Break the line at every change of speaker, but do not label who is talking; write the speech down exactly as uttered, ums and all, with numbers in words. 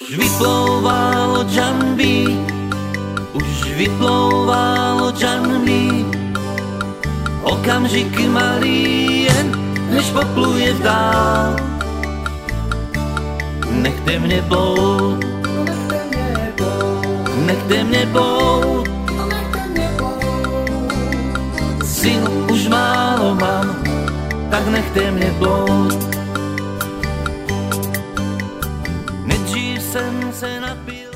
vyplouvalo džamby, už vyplouvalo džamby. Okamžik malý jen, než popluje v dál. Nechte mě plout, nechte mě plout. Sil už málo mám, tak nechte mě plout. Nejdřív jsem se napil.